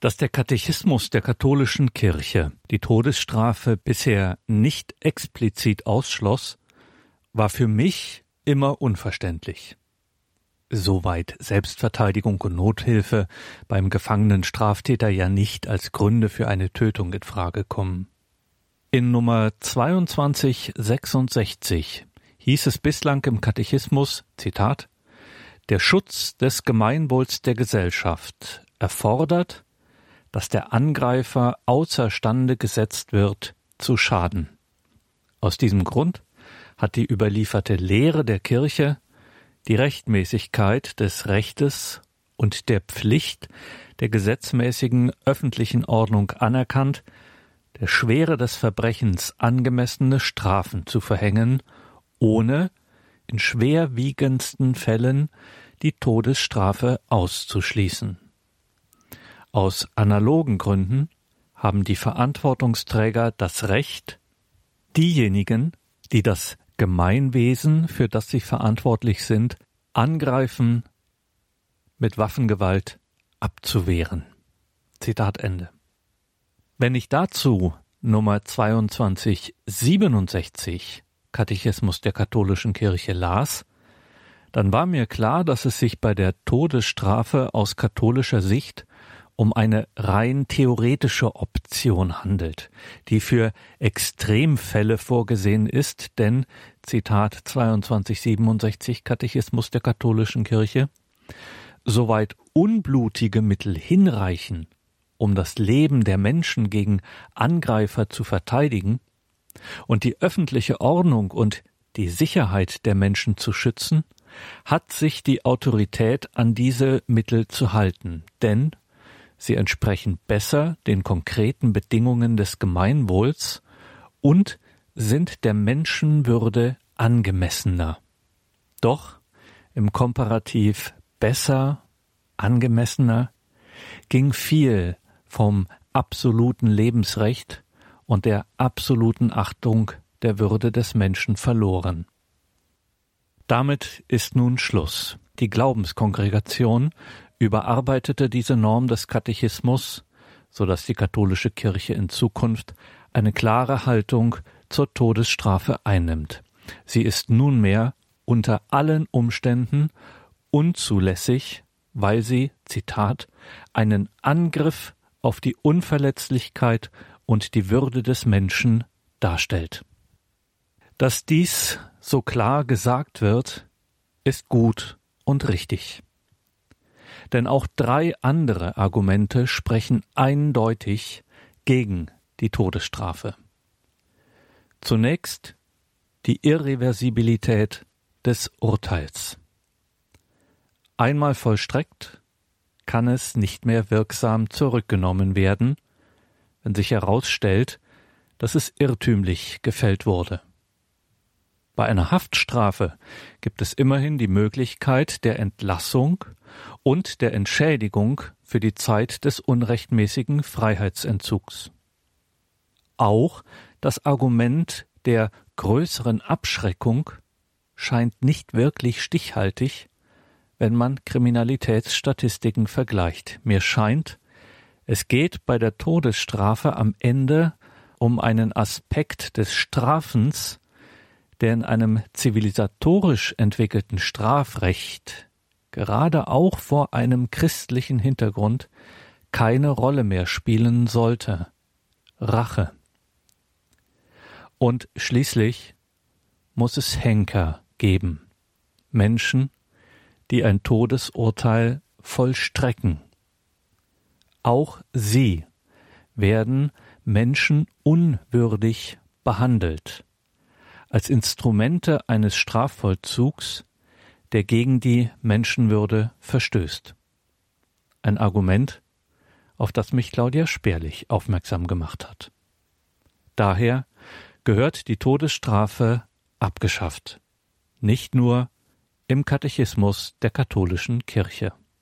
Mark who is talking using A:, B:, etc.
A: Dass der Katechismus der katholischen Kirche die Todesstrafe bisher nicht explizit ausschloss, war für mich immer unverständlich. Soweit Selbstverteidigung und Nothilfe beim gefangenen Straftäter ja nicht als Gründe für eine Tötung in Frage kommen. In Nummer 2266 hieß es bislang im Katechismus, Zitat, der Schutz des Gemeinwohls der Gesellschaft erfordert, dass der Angreifer außerstande gesetzt wird, zu schaden. Aus diesem Grund hat die überlieferte Lehre der Kirche die Rechtmäßigkeit des Rechtes und der Pflicht der gesetzmäßigen öffentlichen Ordnung anerkannt, der Schwere des Verbrechens angemessene Strafen zu verhängen, ohne in schwerwiegendsten Fällen die Todesstrafe auszuschließen. Aus analogen Gründen haben die Verantwortungsträger das Recht, diejenigen, die das Gemeinwesen, für das sie verantwortlich sind, angreifen, mit Waffengewalt abzuwehren. Zitat Ende. Wenn ich dazu Nummer 2267 Katechismus der katholischen Kirche las, dann war mir klar, dass es sich bei der Todesstrafe aus katholischer Sicht um eine rein theoretische Option handelt, die für Extremfälle vorgesehen ist, denn, Zitat 2267 Katechismus der katholischen Kirche, soweit unblutige Mittel hinreichen, um das Leben der Menschen gegen Angreifer zu verteidigen und die öffentliche Ordnung und die Sicherheit der Menschen zu schützen, hat sich die Autorität an diese Mittel zu halten, denn sie entsprechen besser den konkreten Bedingungen des Gemeinwohls und sind der Menschenwürde angemessener. Doch im Komparativ besser, angemessener ging viel vom absoluten Lebensrecht und der absoluten Achtung der Würde des Menschen verloren. Damit ist nun Schluss. Die Glaubenskongregation überarbeitete diese Norm des Katechismus, so dass die katholische Kirche in Zukunft eine klare Haltung zur Todesstrafe einnimmt. Sie ist nunmehr unter allen Umständen unzulässig, weil sie, Zitat, einen Angriff auf die Unverletzlichkeit und die Würde des Menschen darstellt. Dass dies so klar gesagt wird, ist gut und richtig. Denn auch 3 andere Argumente sprechen eindeutig gegen die Todesstrafe. Zunächst die Irreversibilität des Urteils. Einmal vollstreckt, kann es nicht mehr wirksam zurückgenommen werden, wenn sich herausstellt, dass es irrtümlich gefällt wurde. Bei einer Haftstrafe gibt es immerhin die Möglichkeit der Entlassung und der Entschädigung für die Zeit des unrechtmäßigen Freiheitsentzugs. Auch das Argument der größeren Abschreckung scheint nicht wirklich stichhaltig, wenn man Kriminalitätsstatistiken vergleicht. Mir scheint, es geht bei der Todesstrafe am Ende um einen Aspekt des Strafens, der in einem zivilisatorisch entwickelten Strafrecht, gerade auch vor einem christlichen Hintergrund, keine Rolle mehr spielen sollte. Rache. Und schließlich muss es Henker geben, Menschen, die ein Todesurteil vollstrecken. Auch sie werden menschenunwürdig behandelt, als Instrumente eines Strafvollzugs, der gegen die Menschenwürde verstößt. Ein Argument, auf das mich Claudia Sperlich aufmerksam gemacht hat. Daher gehört die Todesstrafe abgeschafft, nicht nur im Katechismus der katholischen Kirche.